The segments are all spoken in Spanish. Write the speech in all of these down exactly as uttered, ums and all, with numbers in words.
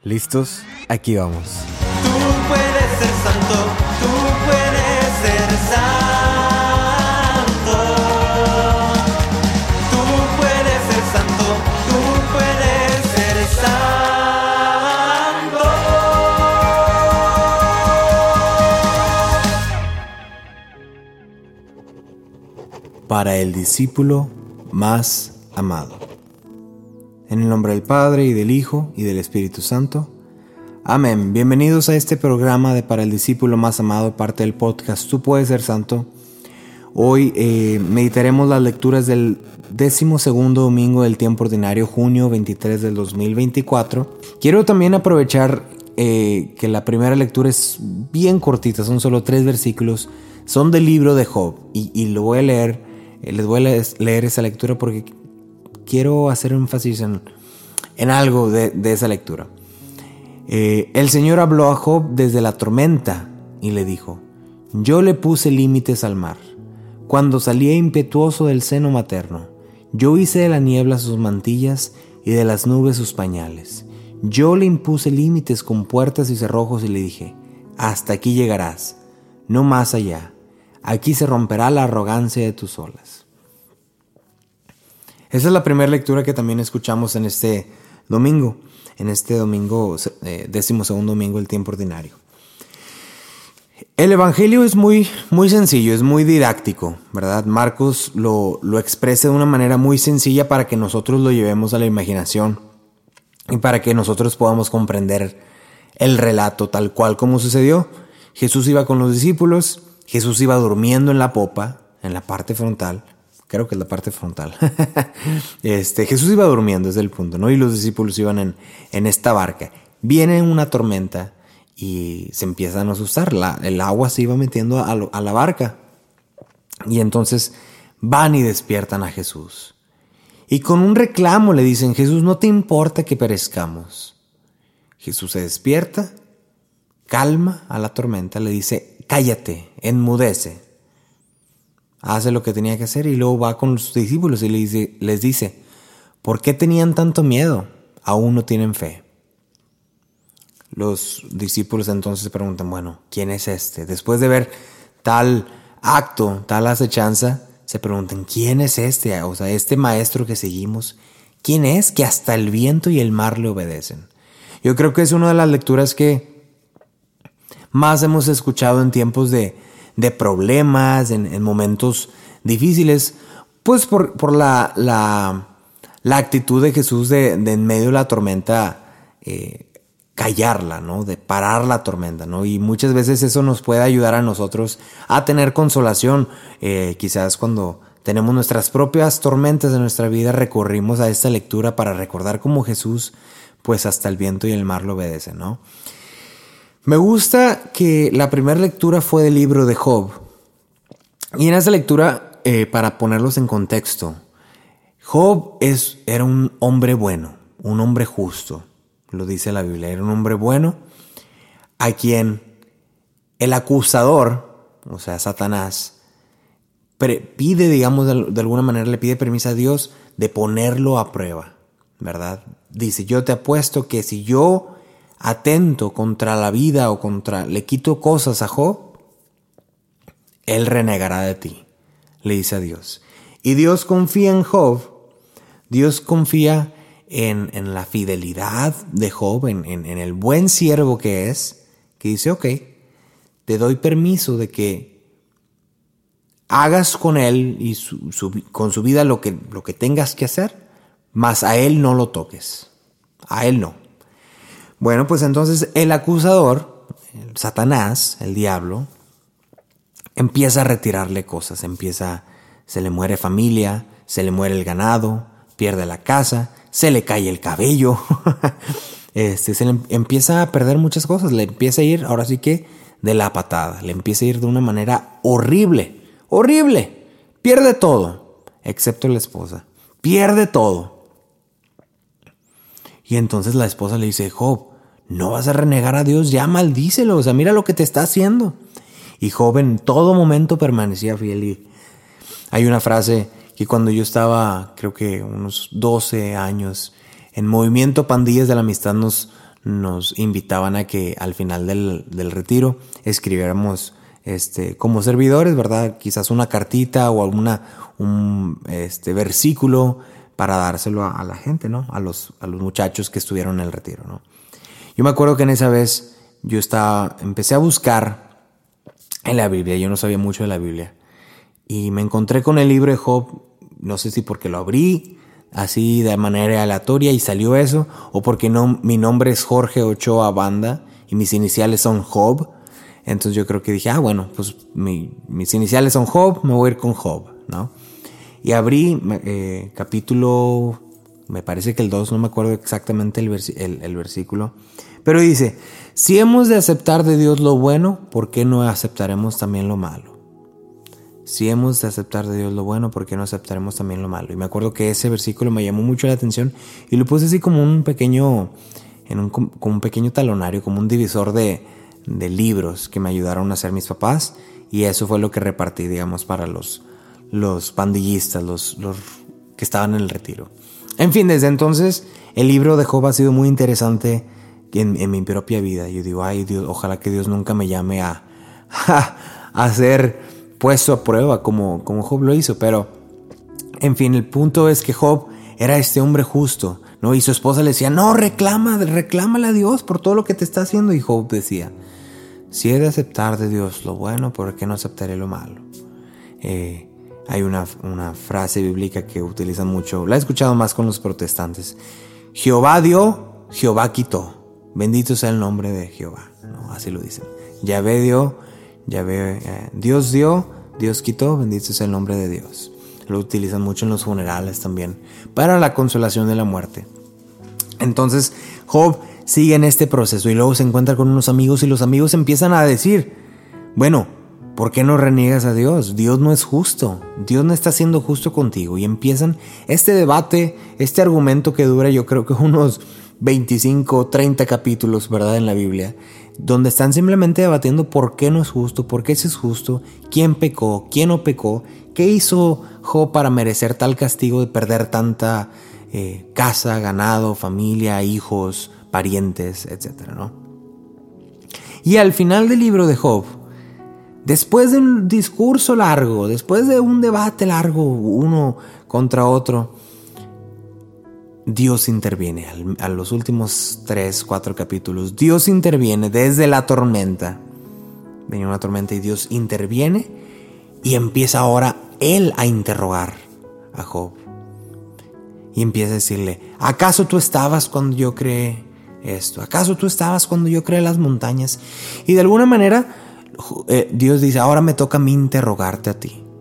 ¿Listos? Aquí vamos. Tú puedes ser santo, tú puedes ser santo. Tú puedes ser santo, tú puedes ser santo. Para el discípulo más amado. En el nombre del Padre, y del Hijo, y del Espíritu Santo. Amén. Bienvenidos a este programa de Para el discípulo más amado, parte del podcast Tú puedes ser santo. Hoy eh, meditaremos las lecturas del décimo segundo domingo del tiempo ordinario, junio veintitrés del dos mil veinticuatro. Quiero también aprovechar eh, que la primera lectura es bien cortita, son solo tres versículos. Son del libro de Job y, y lo voy a leer, eh, les voy a leer esa lectura porque quiero hacer énfasis en, en algo de, de esa lectura. Eh, el Señor habló a Job desde la tormenta y le dijo: yo le puse límites al mar, cuando salía impetuoso del seno materno. Yo hice de la niebla sus mantillas y de las nubes sus pañales. Yo le impuse límites con puertas y cerrojos y le dije: hasta aquí llegarás, no más allá. Aquí se romperá la arrogancia de tus olas. Esa es la primera lectura que también escuchamos en este domingo, en este domingo, eh, décimo segundo domingo del tiempo ordinario. El evangelio es muy, muy sencillo, es muy didáctico, ¿verdad? Marcos lo, lo expresa de una manera muy sencilla para que nosotros lo llevemos a la imaginación y para que nosotros podamos comprender el relato tal cual como sucedió. Jesús iba con los discípulos, Jesús iba durmiendo en la popa, en la parte frontal. Creo que es la parte frontal. este, Jesús iba durmiendo, es el punto, ¿no? Y los discípulos iban en, en esta barca. Viene una tormenta y se empiezan a asustar. La, el agua se iba metiendo a, lo, a la barca. Y entonces van y despiertan a Jesús. Y con un reclamo le dicen: Jesús, ¿no te importa que perezcamos? Jesús se despierta, calma a la tormenta, le dice: cállate, enmudece. Hace lo que tenía que hacer y luego va con los discípulos y les dice, les dice: ¿por qué tenían tanto miedo? Aún no tienen fe. Los discípulos entonces se preguntan: bueno, ¿quién es este? Después de ver tal acto, tal acechanza, se preguntan: ¿quién es este? O sea, este maestro que seguimos, ¿quién es que hasta el viento y el mar le obedecen? Yo creo que es una de las lecturas que más hemos escuchado en tiempos de de problemas, en, en momentos difíciles, pues por, por la, la, la actitud de Jesús de, de en medio de la tormenta eh, callarla, ¿no? De parar la tormenta, ¿no? Y muchas veces eso nos puede ayudar a nosotros a tener consolación. Eh, quizás cuando tenemos nuestras propias tormentas en nuestra vida, recurrimos a esta lectura para recordar cómo Jesús, pues hasta el viento y el mar lo obedecen, ¿no? Me gusta que la primera lectura fue del libro de Job. Y en esa lectura, eh, para ponerlos en contexto, Job es, era un hombre bueno, un hombre justo, lo dice la Biblia. Era un hombre bueno a quien el acusador, o sea, Satanás, pide, digamos, de, de alguna manera le pide permiso a Dios de ponerlo a prueba, ¿verdad? Dice: yo te apuesto que si yo atento contra la vida o contra, le quito cosas a Job, él renegará de ti, le dice a Dios. Y Dios confía en Job, Dios confía en, en la fidelidad de Job, en, en, en el buen siervo que es, que dice: ok, te doy permiso de que hagas con él y su, su, con su vida lo que, lo que tengas que hacer, mas a él no lo toques, a él no. Bueno, pues entonces el acusador, el Satanás, el diablo, empieza a retirarle cosas. Empieza, se le muere familia, se le muere el ganado, pierde la casa, se le cae el cabello. este, se le empieza a perder muchas cosas. Le empieza a ir, ahora sí que, de la patada. Le empieza a ir de una manera horrible, horrible. Pierde todo, excepto la esposa. Pierde todo. Y entonces la esposa le dice: Job, no vas a renegar a Dios, ya maldícelo, o sea, mira lo que te está haciendo. Y Job en todo momento permanecía fiel. Y hay una frase que cuando yo estaba, creo que unos doce años, en Movimiento Pandillas de la Amistad nos, nos invitaban a que al final del, del retiro escribiéramos este, como servidores, ¿verdad? Quizás una cartita o alguna, un este, versículo para dárselo a, a la gente, ¿no? A los, a los muchachos que estuvieron en el retiro, ¿no? Yo me acuerdo que en esa vez yo estaba, empecé a buscar en la Biblia, yo no sabía mucho de la Biblia, y me encontré con el libro de Job, no sé si porque lo abrí así de manera aleatoria y salió eso, o porque no, mi nombre es Jorge Ochoa Banda y mis iniciales son Job. Entonces yo creo que dije, ah, bueno, pues mi, mis iniciales son Job, me voy a ir con Job, ¿no? Y abrí eh, capítulo, me parece que el dos, no me acuerdo exactamente el, vers- el, el versículo, pero dice, si hemos de aceptar de Dios lo bueno, ¿por qué no aceptaremos también lo malo? Si hemos de aceptar de Dios lo bueno, ¿por qué no aceptaremos también lo malo? Y me acuerdo que ese versículo me llamó mucho la atención y lo puse así como un pequeño, en un, como un pequeño talonario, como un divisor de, de libros que me ayudaron a hacer mis papás, y eso fue lo que repartí, digamos, para los, los pandillistas, los, los que estaban en el retiro. En fin, desde entonces el libro de Job ha sido muy interesante en, en mi propia vida. Yo digo, ay Dios, ojalá que Dios nunca me llame a, a, a ser puesto a prueba como, como Job lo hizo. Pero en fin, el punto es que Job era este hombre justo, ¿no? Y su esposa le decía, no, reclama, reclámale a Dios por todo lo que te está haciendo. Y Job decía, si he de aceptar de Dios lo bueno, ¿por qué no aceptaré lo malo? Eh, hay una, una frase bíblica que utilizan mucho, la he escuchado más con los protestantes: Jehová dio, Jehová quitó, bendito sea el nombre de Jehová, ¿no? Así lo dicen. Yahvé dio, Yahvé, eh, Dios dio, Dios quitó, bendito sea el nombre de Dios. Lo utilizan mucho en los funerales también, para la consolación de la muerte. Entonces Job sigue en este proceso y luego se encuentra con unos amigos y los amigos empiezan a decir, bueno, ¿por qué no reniegas a Dios? Dios no es justo, Dios no está siendo justo contigo. Y empiezan este debate, este argumento que dura yo creo que unos veinticinco, treinta capítulos, ¿verdad? En la Biblia, donde están simplemente debatiendo por qué no es justo, por qué sí es justo, quién pecó, quién no pecó, qué hizo Job para merecer tal castigo de perder tanta eh, casa, ganado, familia, hijos, parientes, etcétera, ¿no? Y al final del libro de Job, después de un discurso largo, después de un debate largo, uno contra otro, Dios interviene. A los últimos tres, cuatro capítulos, Dios interviene desde la tormenta. Venía una tormenta y Dios interviene y empieza ahora Él a interrogar a Job. Y empieza a decirle, ¿acaso tú estabas cuando yo creé esto? ¿Acaso tú estabas cuando yo creé las montañas? Y de alguna manera eh, Dios dice, ahora me toca a mí interrogarte a ti.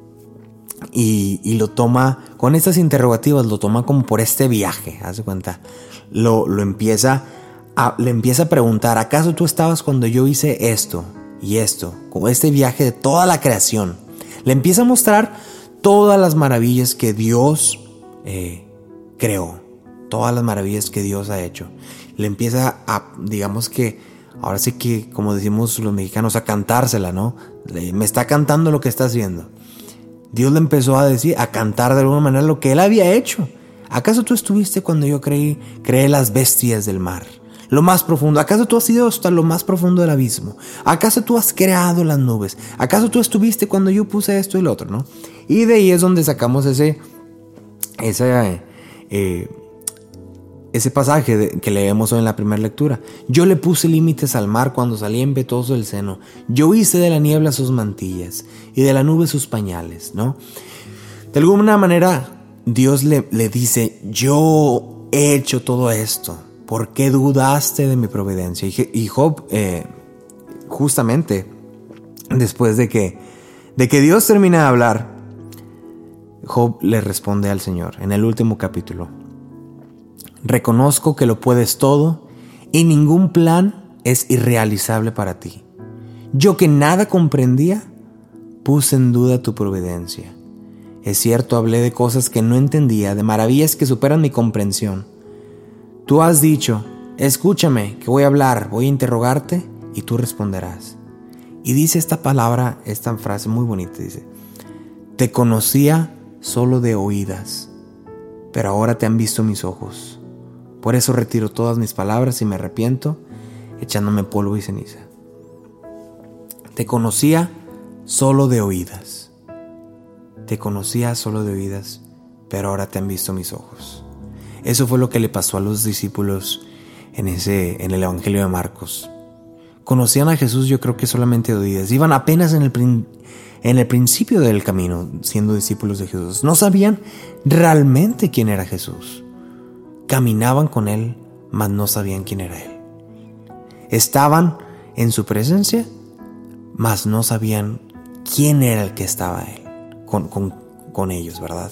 Y, y lo toma, con estas interrogativas, lo toma como por este viaje, haz de cuenta. Lo, lo empieza a, le empieza a preguntar, ¿acaso tú estabas cuando yo hice esto y esto? Como este viaje de toda la creación. Le empieza a mostrar todas las maravillas que Dios eh, creó, todas las maravillas que Dios ha hecho. Le empieza a, digamos que, ahora sí que, como decimos los mexicanos, a cantársela, ¿no? Le, me está cantando lo que está haciendo. Dios le empezó a decir, a cantar de alguna manera lo que Él había hecho. ¿Acaso tú estuviste cuando yo creí, creé las bestias del mar? Lo más profundo. ¿Acaso tú has ido hasta lo más profundo del abismo? ¿Acaso tú has creado las nubes? ¿Acaso tú estuviste cuando yo puse esto y lo otro, no? Y de ahí es donde sacamos ese, ese, eh, ese pasaje de, que leemos hoy en la primera lectura. Yo le puse límites al mar cuando salía impetuoso del seno. Yo hice de la niebla sus mantillas y de la nube sus pañales, ¿no? De alguna manera Dios le, le dice, yo he hecho todo esto. ¿Por qué dudaste de mi providencia? Y, y Job, eh, justamente después de que, de que Dios termina de hablar, Job le responde al Señor en el último capítulo. Reconozco que lo puedes todo y ningún plan es irrealizable para ti. Yo que nada comprendía, puse en duda tu providencia. Es cierto, hablé de cosas que no entendía, de maravillas que superan mi comprensión. Tú has dicho, escúchame, que voy a hablar, voy a interrogarte y tú responderás. Y dice esta palabra, esta frase muy bonita, dice, te conocía solo de oídas, pero ahora te han visto mis ojos. Por eso retiro todas mis palabras y me arrepiento, echándome polvo y ceniza. Te conocía solo de oídas. Te conocía solo de oídas, pero ahora te han visto mis ojos. Eso fue lo que le pasó a los discípulos en, ese, en el Evangelio de Marcos. Conocían a Jesús, yo creo que solamente de oídas. Iban apenas en el, en el principio del camino siendo discípulos de Jesús. No sabían realmente quién era Jesús. Caminaban con Él, mas no sabían quién era Él. Estaban en su presencia, mas no sabían quién era el que estaba Él con, con, con ellos, ¿verdad?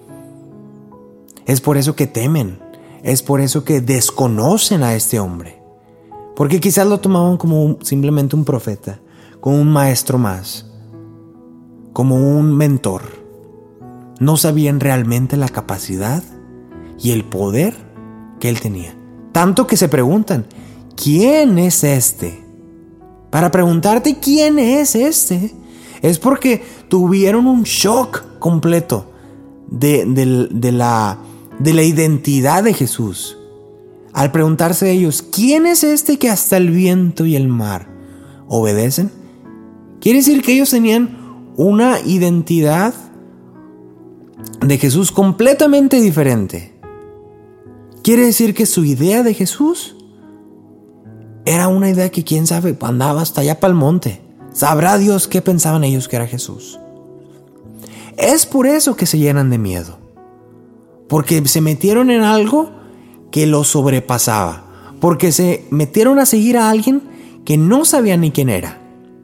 Es por eso que temen, es por eso que desconocen a este hombre. Porque quizás lo tomaban como un, simplemente un profeta, como un maestro más, como un mentor. No sabían realmente la capacidad y el poder que él tenía. Tanto que se preguntan, ¿quién es este? Para preguntarte quién es este, es porque tuvieron un shock completo de, de, de, la, de la identidad de Jesús. Al preguntarse ellos, ¿quién es este que hasta el viento y el mar obedecen? Quiere decir que ellos tenían una identidad de Jesús completamente diferente. Quiere decir que su idea de Jesús era una idea que quién sabe, andaba hasta allá para el monte. Sabrá Dios qué pensaban ellos que era Jesús. Es por eso que se llenan de miedo. Porque se metieron en algo que los sobrepasaba. Porque se metieron a seguir a alguien que no sabían ni quién era.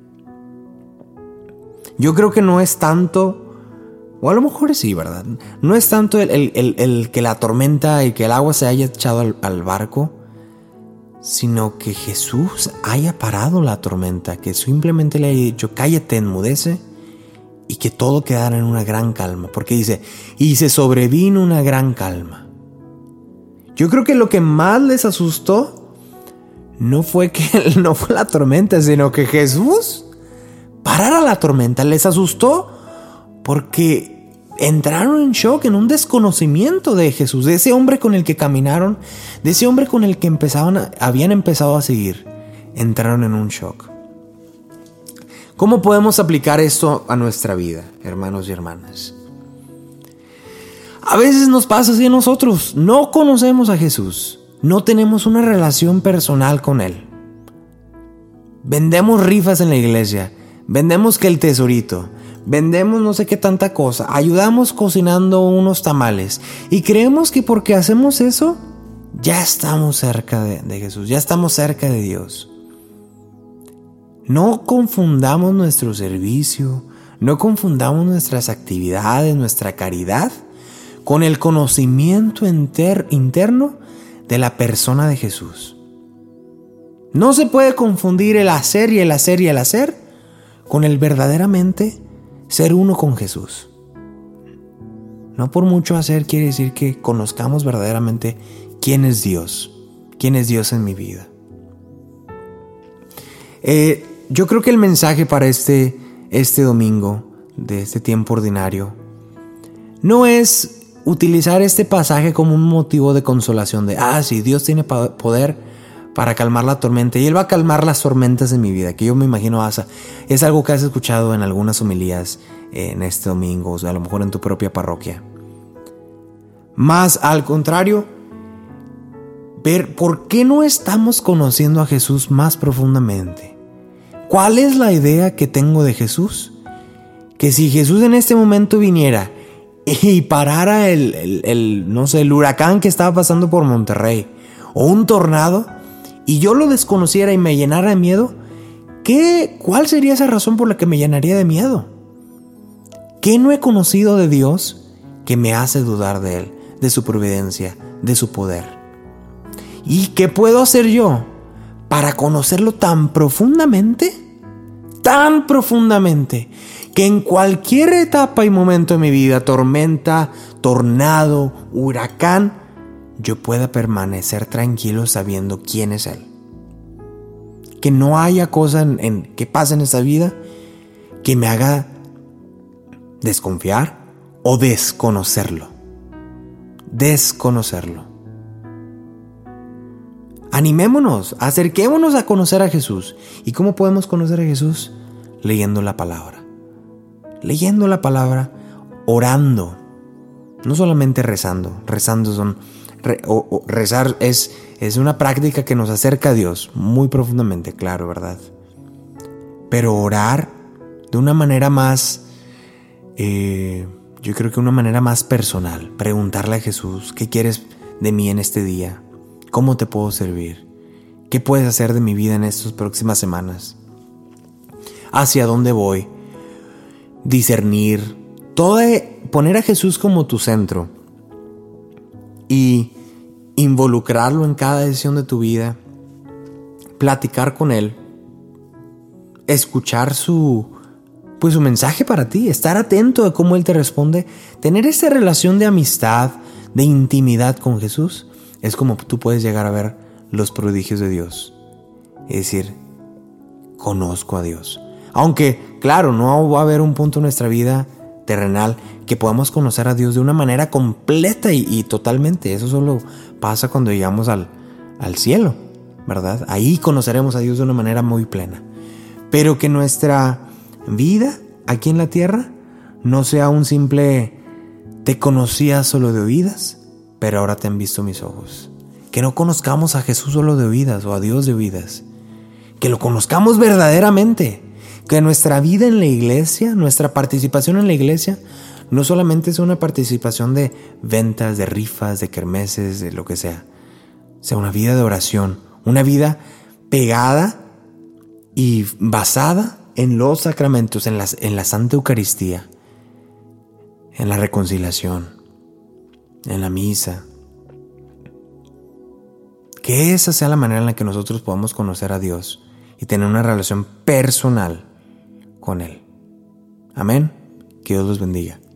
Yo creo que no es tanto... O a lo mejor sí, ¿verdad? No es tanto el, el, el, el que la tormenta y que el agua se haya echado al, al barco, sino que Jesús haya parado la tormenta, que simplemente le haya dicho, cállate, enmudece, y que todo quedara en una gran calma. Porque dice, y se sobrevino una gran calma. Yo creo que lo que más les asustó no fue que no fue la tormenta, sino que Jesús parara la tormenta. Les asustó porque entraron en shock, en un desconocimiento de Jesús, de ese hombre con el que caminaron, de ese hombre con el que empezaban a, habían empezado a seguir. Entraron en un shock. ¿Cómo podemos aplicar esto a nuestra vida, hermanos y hermanas? A veces nos pasa así a nosotros. No conocemos a Jesús. No tenemos una relación personal con Él. Vendemos rifas en la iglesia. Vendemos que el tesorito. Vendemos no sé qué tanta cosa. Ayudamos cocinando unos tamales. Y creemos que porque hacemos eso, ya estamos cerca de, de Jesús. Ya estamos cerca de Dios. No confundamos nuestro servicio. No confundamos nuestras actividades, nuestra caridad, con el conocimiento enter, interno de la persona de Jesús. No se puede confundir el hacer y el hacer y el hacer con el verdaderamente ser uno con Jesús. No por mucho hacer quiere decir que conozcamos verdaderamente quién es Dios, quién es Dios en mi vida. Eh, yo creo que el mensaje para este, este domingo de este tiempo ordinario no es utilizar este pasaje como un motivo de consolación de, ah, sí, Dios tiene poder para calmar la tormenta y Él va a calmar las tormentas de mi vida, que yo me imagino Asa, es algo que has escuchado en algunas homilías en este domingo, o sea, a lo mejor en tu propia parroquia. Más al contrario, ver por qué no estamos conociendo a Jesús más profundamente. ¿Cuál es la idea que tengo de Jesús? Que si Jesús en este momento viniera y parara el, el, el, no sé, el huracán que estaba pasando por Monterrey, o un tornado, y yo lo desconociera y me llenara de miedo, ¿qué, ¿cuál sería esa razón por la que me llenaría de miedo? ¿Qué no he conocido de Dios que me hace dudar de Él, de su providencia, de su poder? ¿Y qué puedo hacer yo para conocerlo tan profundamente? Tan profundamente que en cualquier etapa y momento de mi vida, tormenta, tornado, huracán, yo pueda permanecer tranquilo sabiendo quién es Él. Que no haya cosa en, en, que pase en esta vida que me haga desconfiar o desconocerlo. Desconocerlo. Animémonos, acerquémonos a conocer a Jesús. ¿Y cómo podemos conocer a Jesús? Leyendo la palabra. Leyendo la palabra, orando. No solamente rezando. Rezando son... Re, o, o, rezar es, es una práctica que nos acerca a Dios muy profundamente, claro, ¿verdad? Pero orar de una manera más... Eh, yo creo que una manera más personal. Preguntarle a Jesús, ¿qué quieres de mí en este día? ¿Cómo te puedo servir? ¿Qué puedes hacer de mi vida en estas próximas semanas? ¿Hacia dónde voy? Discernir. Todo de poner a Jesús como tu centro. Y involucrarlo en cada decisión de tu vida. Platicar con Él. Escuchar su, pues su mensaje para ti. Estar atento a cómo Él te responde. Tener esa relación de amistad, de intimidad con Jesús. Es como tú puedes llegar a ver los prodigios de Dios. Es decir, conozco a Dios. Aunque, claro, no va a haber un punto en nuestra vida terrenal que podamos conocer a Dios de una manera completa y, y totalmente. Eso solo pasa cuando llegamos al, al cielo, ¿verdad? Ahí conoceremos a Dios de una manera muy plena. Pero que nuestra vida aquí en la tierra no sea un simple te conocía solo de oídas, pero ahora te han visto mis ojos. Que no conozcamos a Jesús solo de oídas o a Dios de oídas. Que lo conozcamos verdaderamente. Que nuestra vida en la iglesia, nuestra participación en la iglesia, no solamente sea una participación de ventas, de rifas, de kermeses, de lo que sea. Sea una vida de oración. Una vida pegada y basada en los sacramentos, en la, en la Santa Eucaristía, en la reconciliación, en la misa. Que esa sea la manera en la que nosotros podamos conocer a Dios y tener una relación personal con Él. Amén. Que Dios los bendiga.